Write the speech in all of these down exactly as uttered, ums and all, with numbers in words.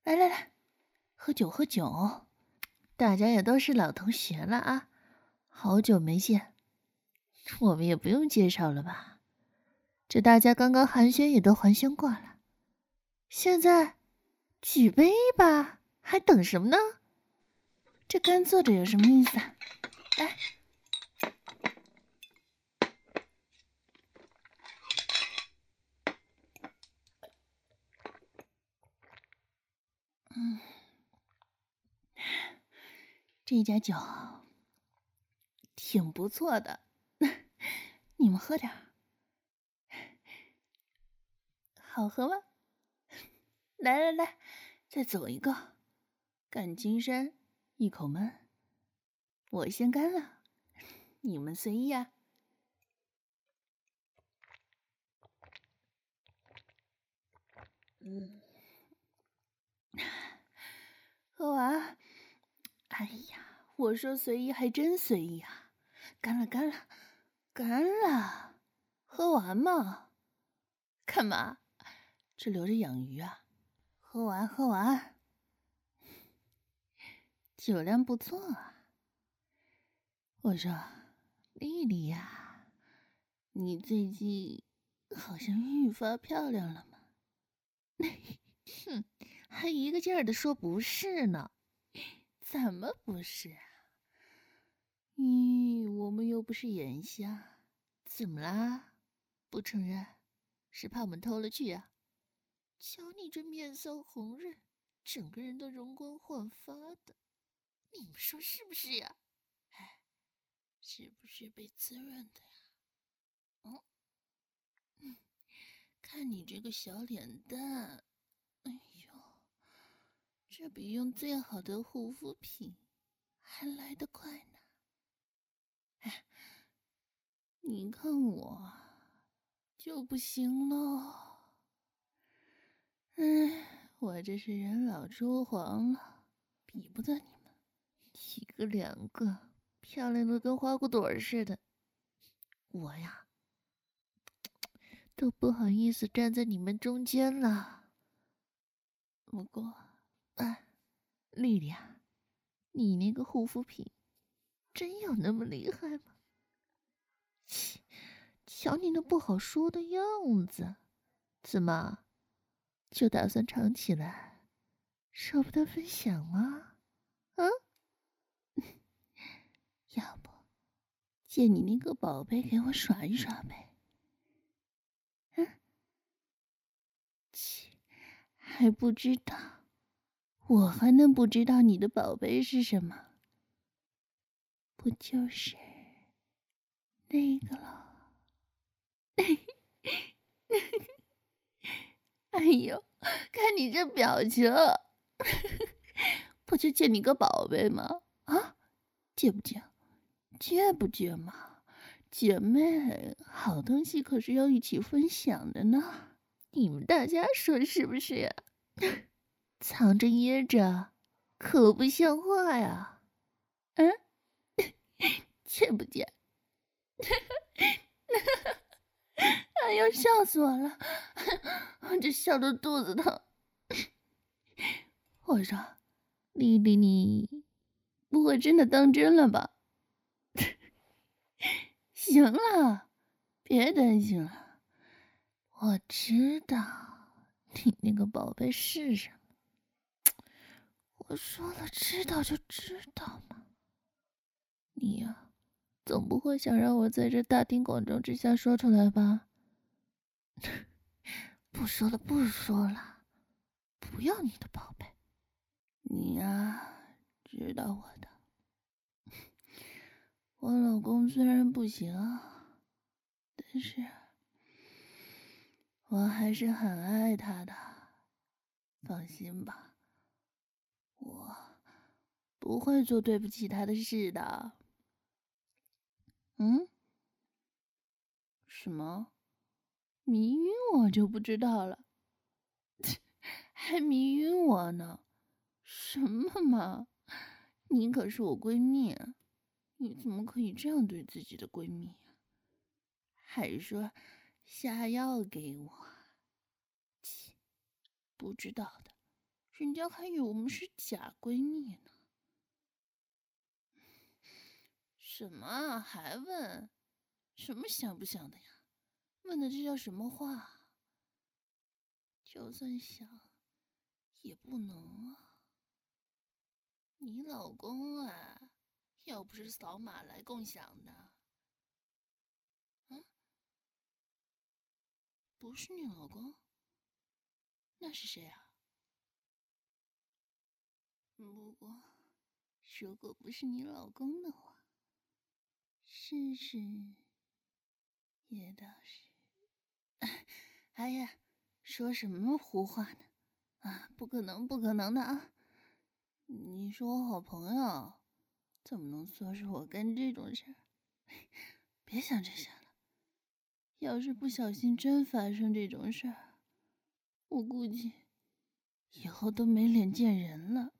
来来来，喝酒喝酒，大家也都是老同学了啊，好久没见，我们也不用介绍了吧？这大家刚刚寒暄也都寒暄过了，现在举杯吧，还等什么呢？这干坐着有什么意思啊？来。嗯，这家酒挺不错的，你们喝点儿，好喝吗？来来来，再走一个，干金山一口闷，我先干了，你们随意啊。嗯，喝完，哎呀，我说随意还真随意啊，干了干了干了，喝完嘛。干嘛？这留着养鱼啊？喝完喝完，酒量不错啊。我说，丽丽呀，你最近好像愈发漂亮了嘛？哼，还一个劲儿的说不是呢，怎么不是啊？咦，我们又不是眼瞎，怎么啦？不承认，是怕我们偷了去啊？瞧你这面色红润，整个人都容光焕发的，你们说是不是呀？哎，是不是被滋润的呀？嗯嗯，看你这个小脸蛋，哎呦，这比用最好的护肤品还来得快呢。哎，你看我就不行喽。哎，我这是人老珠黄了，比不得你们，一个两个漂亮的跟花骨朵似的。我呀，都不好意思站在你们中间了。不过，哎，丽丽啊，你那个护肤品真有那么厉害吗？切，瞧你那不好说的样子，怎么就打算藏起来，舍不得分享吗？啊？要不借你那个宝贝给我耍一耍呗？嗯，切，还不知道？我还能不知道你的宝贝是什么？不就是那个了？哎呦，看你这表情，不就借你个宝贝吗？啊，借不借？借不借嘛？姐妹，好东西可是要一起分享的呢。你们大家说是不是呀？藏着掖着，可不像话呀！嗯，借不借？哎呦，笑死我了！我这笑得肚子疼。我说，丽丽，你不会真的当真了吧？行了，别担心了，我知道你那个宝贝是什么。我说了，知道就知道嘛。你呀，总不会想让我在这大庭广众之下说出来吧？不说了，不说了，不要你的宝贝。你呀，知道我的。我老公虽然不行，但是我还是很爱他的。放心吧，我不会做对不起他的事的。嗯？什么？迷晕我就不知道了。还迷晕我呢？什么嘛！你可是我闺蜜，你怎么可以这样对自己的闺蜜啊？还说下药给我，切，不知道的， 人家还以为我们是假闺蜜呢。什么啊？还问？什么想不想的呀？问的这叫什么话？就算想，也不能啊。你老公啊，要不是扫码来共享的，嗯，不是你老公，那是谁啊？不过，如果不是你老公的话，试试也倒是。哎呀，说什么胡话呢？啊，不可能，不可能的啊！你是我好朋友，怎么能说是我干这种事儿？别想这些了。要是不小心真发生这种事儿，我估计以后都没脸见人了。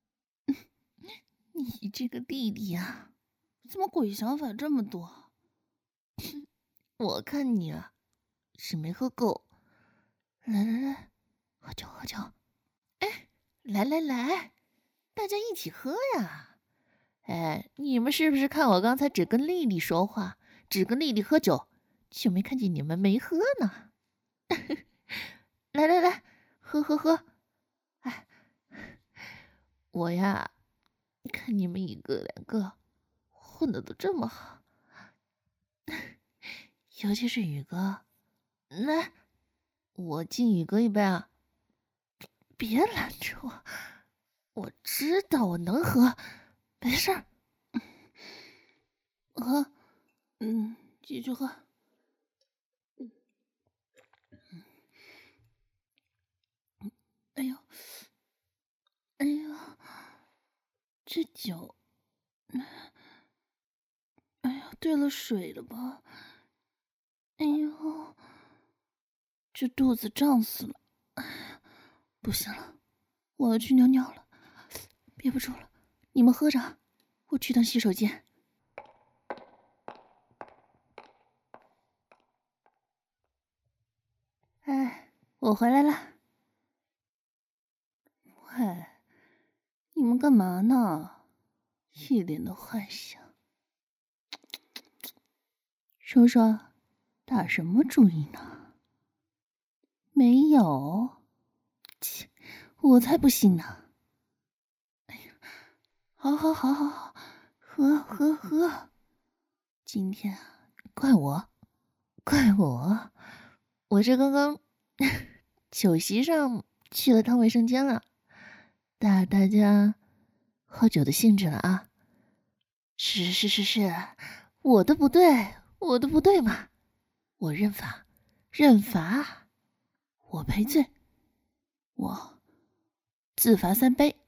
你这个弟弟呀，怎么鬼想法这么多？我看你啊，是没喝够。来来来，喝酒喝酒。哎，来来来，大家一起喝呀！哎，你们是不是看我刚才只跟丽丽说话，只跟丽丽喝酒，就没看见你们没喝呢？来来来，喝喝喝！哎，我呀，看你们一个两个混的都这么好，尤其是宇哥，来，我敬宇哥一杯啊！别拦着我，我知道我能喝，没事儿，喝，嗯，继续喝。哎呦，哎呦，这酒，哎呀，兑了水了吧？哎呦，这肚子胀死了！哎呀，不行了，我要去尿尿了，憋不住了。你们喝着，我去趟洗手间。哎，我回来了。喂，你们干嘛呢？一脸的幻想。说说，打什么主意呢？没有，切，我才不信呢。哎呀，好好好好好，喝喝喝。今天啊，怪我，怪我，我这刚刚酒席上去了趟卫生间了，打大家喝酒的兴致了啊！是是是是，我的不对，我的不对嘛，我认罚，认罚，我赔罪，我自罚三杯，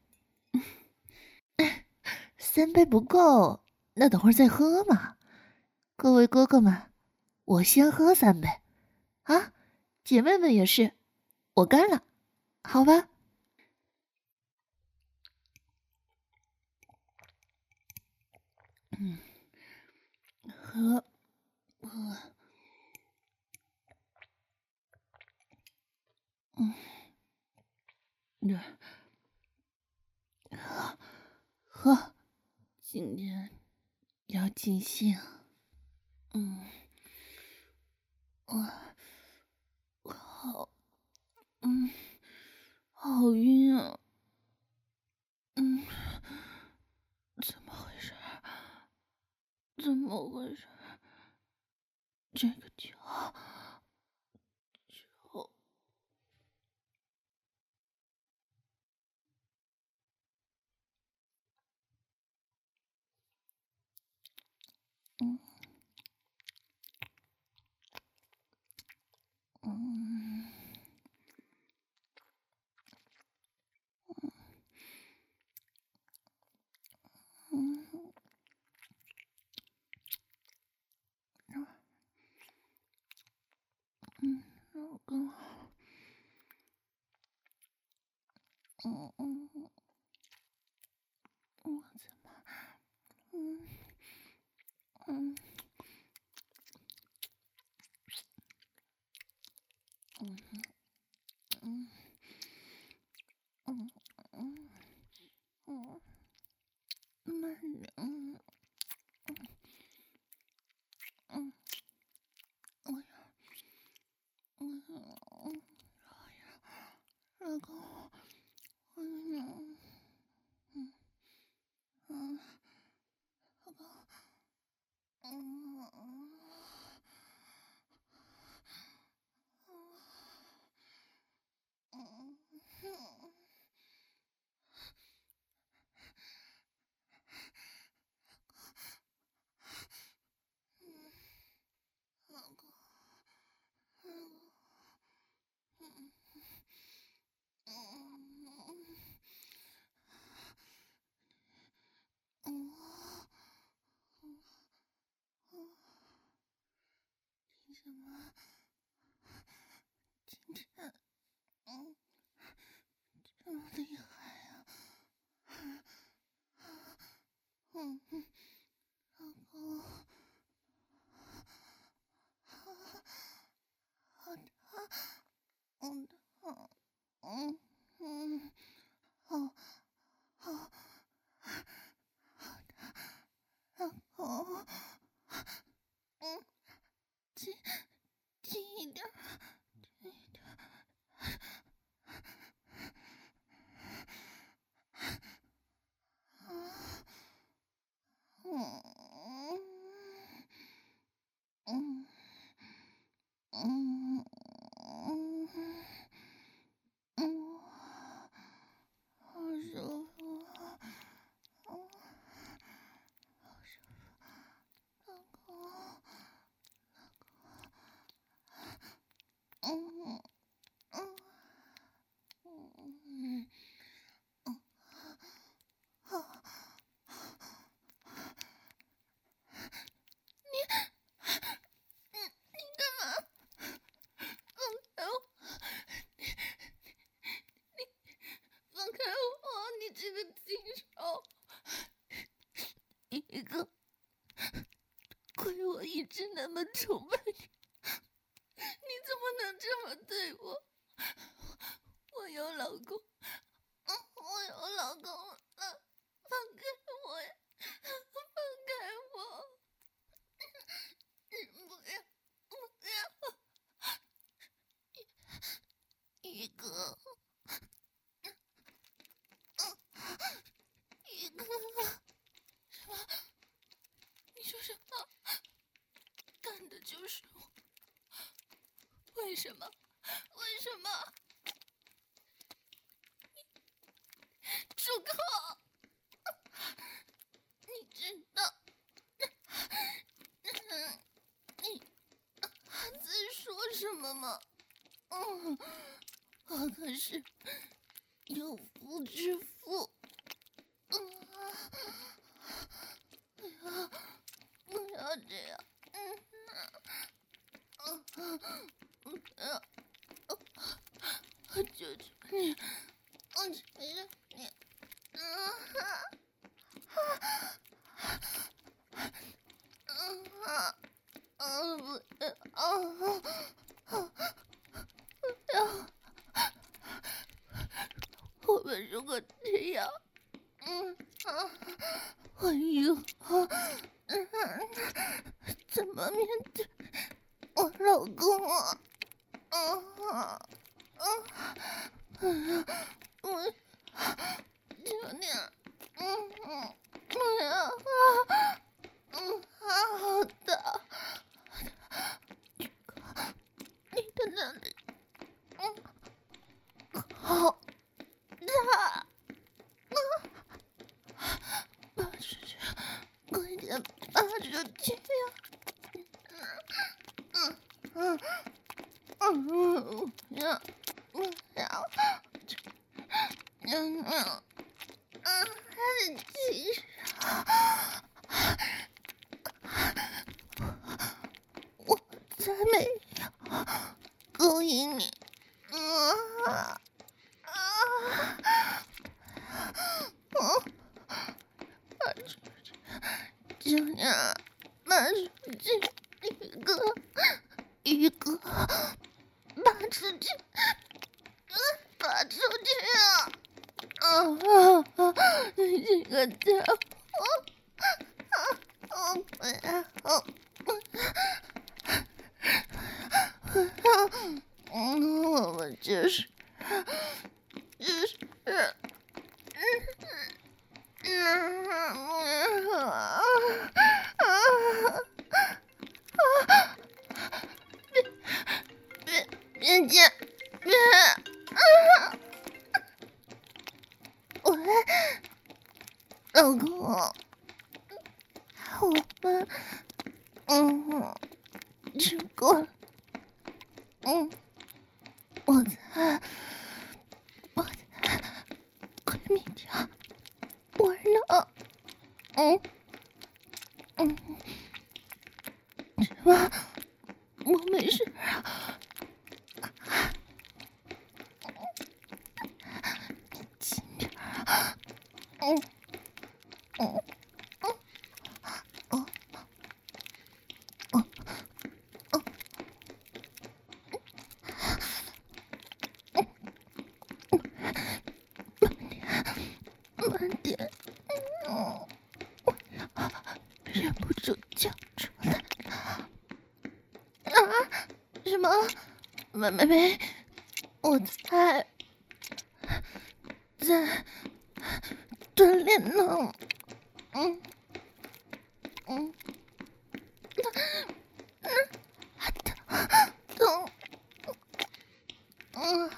三杯不够，那等会儿再喝嘛。各位哥哥们，我先喝三杯，啊，姐妹们也是，我干了，好吧？嗯，喝，喝，嗯，这，喝，喝，今天要尽兴，嗯，我，我好，嗯，好晕啊，嗯，怎么回事？怎么回事？这个酒，酒，嗯嗯嗯嗯，老公，嗯嗯嗯，我怎么，嗯嗯嗯嗯嗯。 么今天嗯这么厉害啊？嗯嗯，老公，好的，嗯嗯嗯，好好好的，老公，嗯，近近一点，近一点。嗯嗯嗯嗯嗯，好舒服啊！嗯，好舒服，老公，嗯嗯嗯嗯，好，你干嘛？放开我！放开我！你这个禽兽！一个亏我一直那么崇拜你，你怎么能这么对我？我有老公，嗯，我有老公了，放开我呀！放开我！不要，不要！一个，一个，什么？你说什么？干的就是我，为什么？为什么？住口！你知道，嗯，你在说什么吗？嗯，我可是有妇之夫。嗯，不要，不要这样。嗯嗯嗯嗯，不要，我求求你，我求求你。嗯嗯嗯，不要，嗯嗯，不要。我们如果这样，嗯啊，我以后嗯怎么面对我老公啊？啊啊啊！我求你了，嗯嗯，不要啊！嗯，好的，你的那里，嗯，好大。拔出去，快点拔出去呀！嗯嗯嗯嗯，呀，嗯呀，嗯嗯嗯，其实我才没有勾引你，嗯啊啊，嗯，拔出去，就这样，拔出去，一个一个，拔出去，拔出去啊！啊啊啊！你这个家伙！啊！不要！嗯，我们就是，就是，嗯嗯啊啊！别别别别！啊！喂，老公，我们嗯吃过了，嗯，我在我在闺蜜家玩呢，嗯嗯，什么？我我没事啊。轻点啊。嗯嗯嗯嗯嗯嗯嗯，慢点。嗯，忍不住叫出来啊！什么？没没没，我在在锻炼呢。嗯嗯，疼。嗯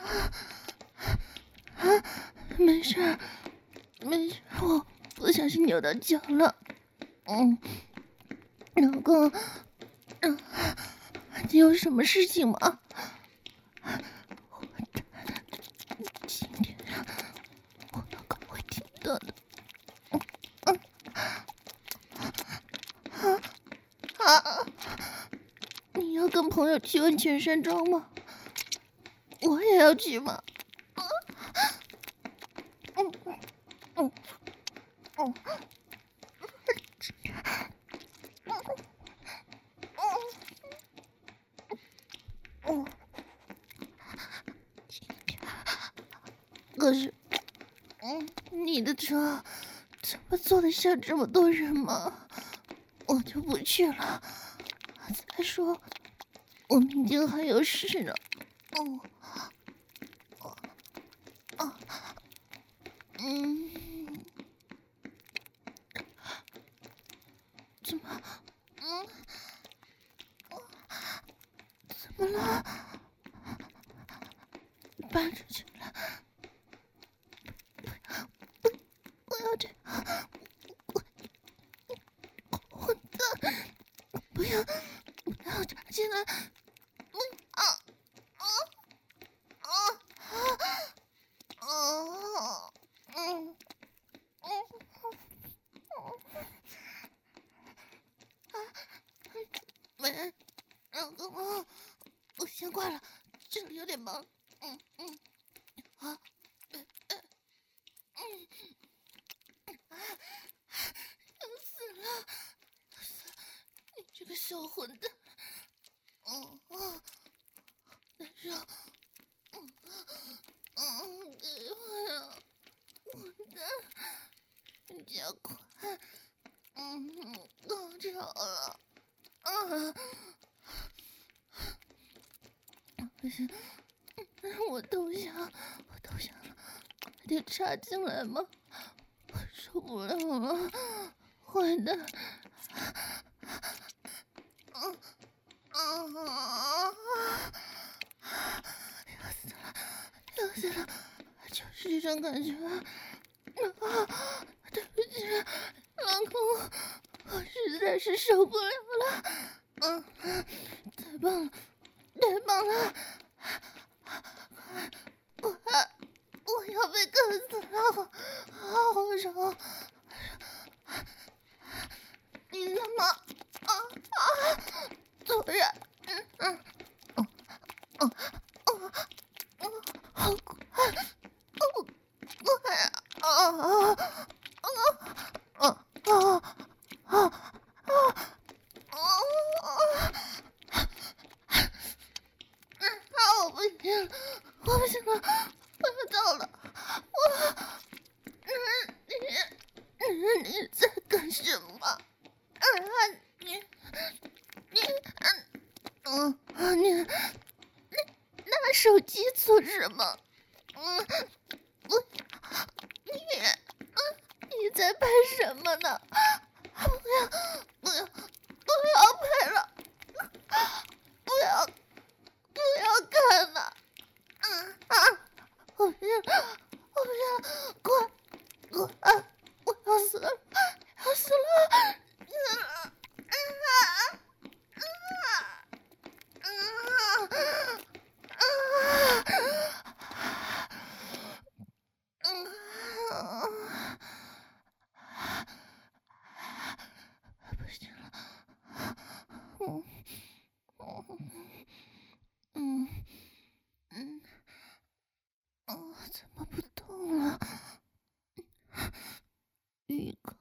啊，没事儿没事，我不小心扭到脚了。嗯，老公，嗯，你有什么事情吗？轻点啊，我老公会听到的。嗯啊啊！你要跟朋友去温泉山庄吗？我也要去吗？嗯嗯嗯嗯，可是，嗯，你的车怎么坐得下这么多人吗？我就不去了。再说，我明天还有事呢。嗯，啊，嗯，怎么，嗯，怎么了？搬出去了！不要这样！混蛋！不要，不要插进来！不要！啊啊啊啊！嗯嗯嗯啊！喂，老公，我先挂了，这里有点忙。嗯嗯，好。嗯嗯嗯，啊！要死了！你这个小混蛋！嗯嗯，难受。嗯嗯，给我呀！混蛋！你加快！嗯，高潮了！啊！不行，我投降，我投降了，快点插进来嘛！我受不了了，坏蛋！嗯嗯啊！要死了，要死了！就是这种感觉。啊，对不起，老公，我实在是受不了了。嗯，太棒了，太棒了！快，我要被干死了！好爽！你怎么啊啊！突然，嗯嗯嗯嗯嗯嗯，好快，好快啊啊啊啊啊啊啊！啊！我不行了，我不行了，我要到了！我，嗯，你，嗯，你在干什么？啊，你，你，嗯嗯，你，你拿手机做什么？嗯，我，你，嗯，你在拍什么呢？不要，不要，不要拍了！不要，不要看了！嗯啊！我不要，我不要！快，快！我要死了，要死了！啊啊啊啊！啊！不行了，嗯嗯。 宇哥，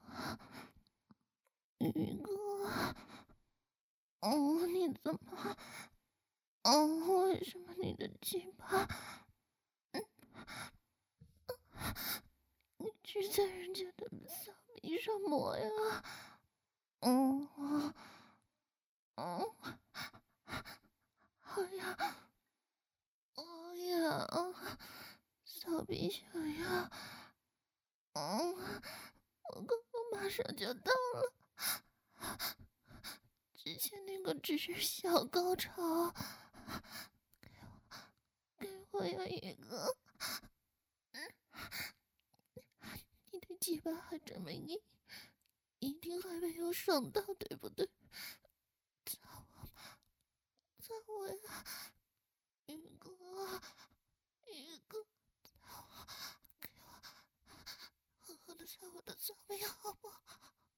宇哥，哦，你怎么？哦，为什么你的鸡巴，嗯，你只在人家的骚逼上抹呀？嗯，嗯，好呀，哦呀，骚逼小呀，嗯，我刚刚马上就到了。之前那个只是小高潮，给我有一个，嗯，你的鸡巴还这么硬，一定还没有爽到，对不对？操我，操我呀，宇哥，宇哥，操我，给我狠狠的操我的骚逼好不好？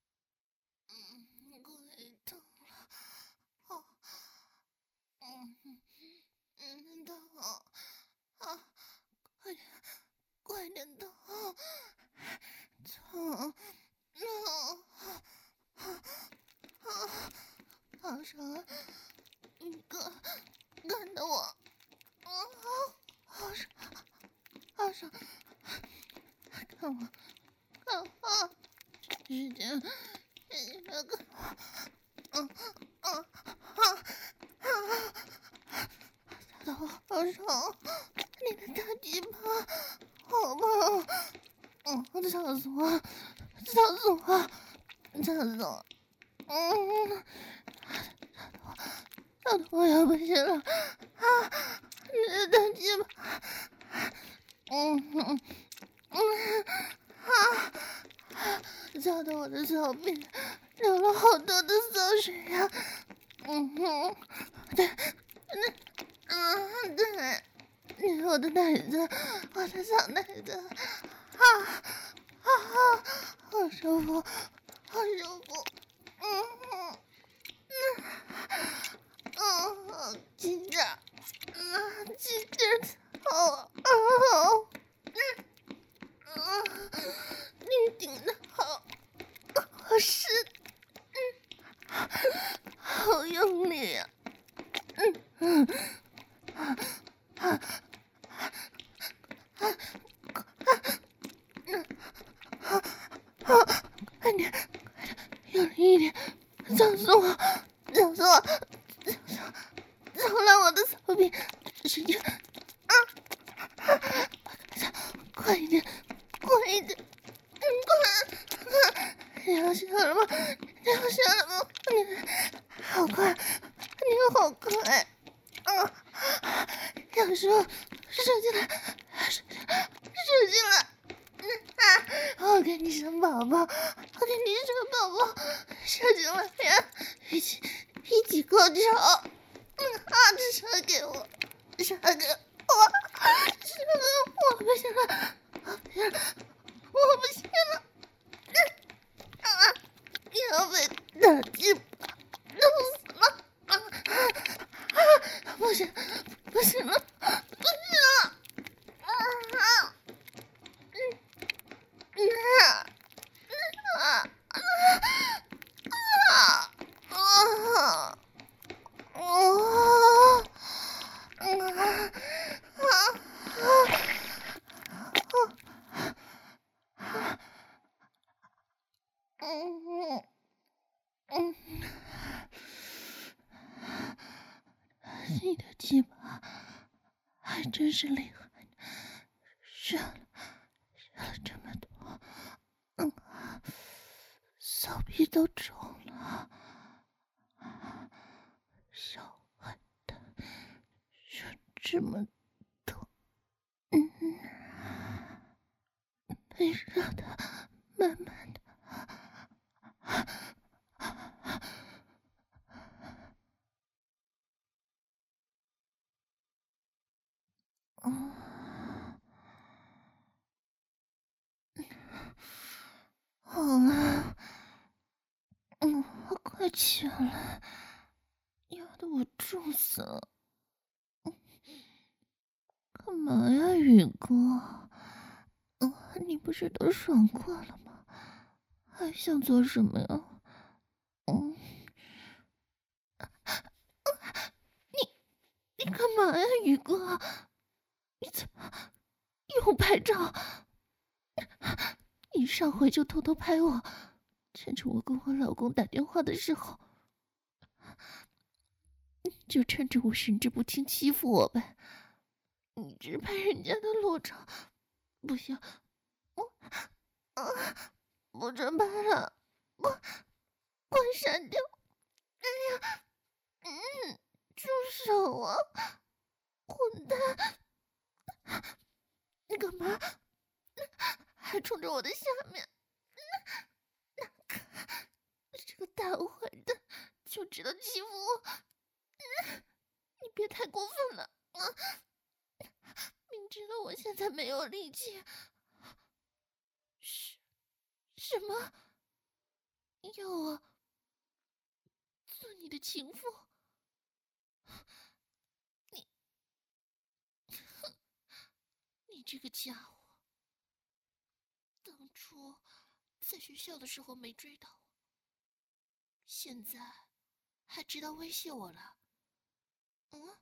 嗯，快痛了，好，嗯嗯，痛，啊，快点，快点痛，痛，痛，啊，好爽，宇哥，干得我，啊，好爽，好爽，看我，看我，使劲，使劲的看我，嗯嗯啊啊！操，好爽！你的大鸡巴好棒！嗯，操死我！操死我！操死我！嗯，操的我要不行了！啊，你的大鸡巴！嗯嗯嗯啊！操的我的小臂流了好多的骚水呀！嗯哼，对，那嗯对。你是我的奶子，我的小奶子，啊啊啊！好舒服，好舒服，嗯嗯嗯嗯，紧点，啊紧点，好啊，嗯嗯，你顶的好，好深，嗯，好用力呀，嗯嗯啊啊啊！啊！快点，用力一点，操死我，操死我，操烂我的骚逼，使劲啊！快一点，快一点，嗯，快！你要下了吗？你要下了吗？你好快，你好快啊！要射，射进来，射射进来！嗯啊！我给你生宝宝，我给你生宝宝，射进来呀！一起一起高潮！嗯啊，射给我，射给我，射给我！我不行了，我不行了，我不行了！嗯啊！要被打击弄死了！啊啊！不行，不行了，不行了！啊啊！嗯嗯啊！啊啊啊啊！啊啊！嗯嗯，你的鸡巴还真是厉害，射了射了这么多，嗯，骚逼都肿了，少狠的射这么多，嗯，被射的慢慢的。嗯，好了，嗯，快起来，压得我重死了。干嘛呀，宇哥？嗯，你不是都爽过了吗？ 还想做什么呀？嗯，你你干嘛呀，宇哥？你怎么又拍照？你上回就偷偷拍我，趁着我跟我老公打电话的时候，就趁着我神志不清欺负我呗。你只拍人家的裸照，不行，我啊，不准拍了，我我删掉。哎呀，嗯，住手啊，混蛋！你干嘛？还冲着我的下面？这个大坏蛋就知道欺负我！你别太过分了啊！明知道我现在没有力气，是什么？要我做你的情妇？你，你这个家伙，当初在学校的时候没追到我，现在还知道威胁我了？嗯，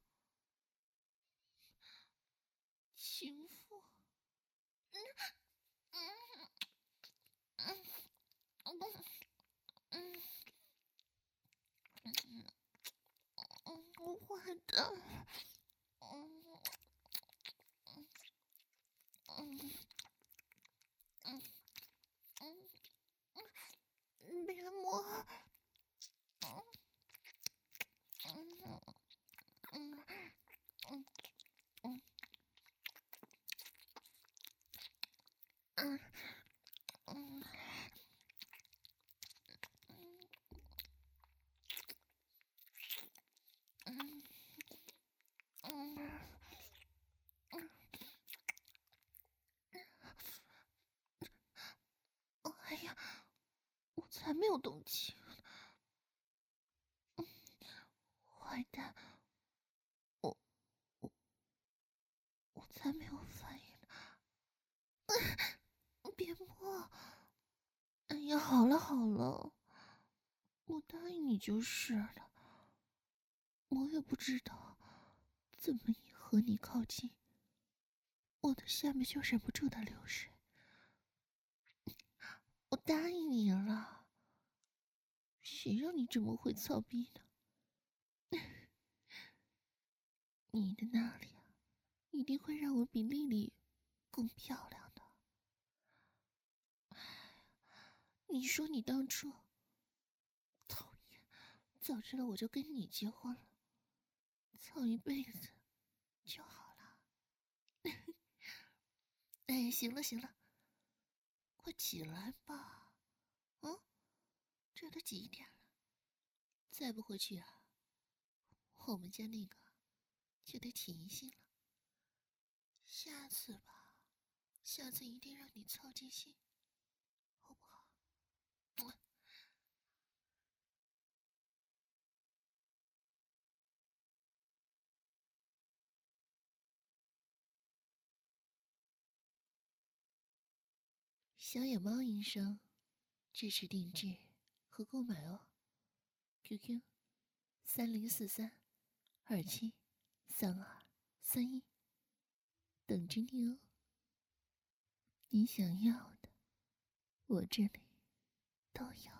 情妇？嗯嗯嗯嗯嗯嗯嗯，坏蛋！嗯嗯嗯嗯嗯，别摸！嗯嗯嗯嗯嗯嗯嗯嗯嗯嗯，哎呀，我才没有动情！坏蛋，我我我才没有反应呢！别摸！哎呀，好了好了，我答应你就是了。我也不知道怎么一和你靠近，我的下面就忍不住的流水。我答应你了，谁让你这么会操逼呢？你的那里啊，一定会让我比丽丽更漂亮的。你说你当初讨厌，早知道我就跟你结婚了，操一辈子就好了。哎，行了行了，快起来吧。嗯，这都几点了？再不回去啊，我们家那个就得起疑心了。下次吧，下次一定让你操尽心，好不好？嗯，小野猫医生，支持定制和购买哦。Q Q：三零四三二七三二三一，等着你哦。你想要的，我这里都有。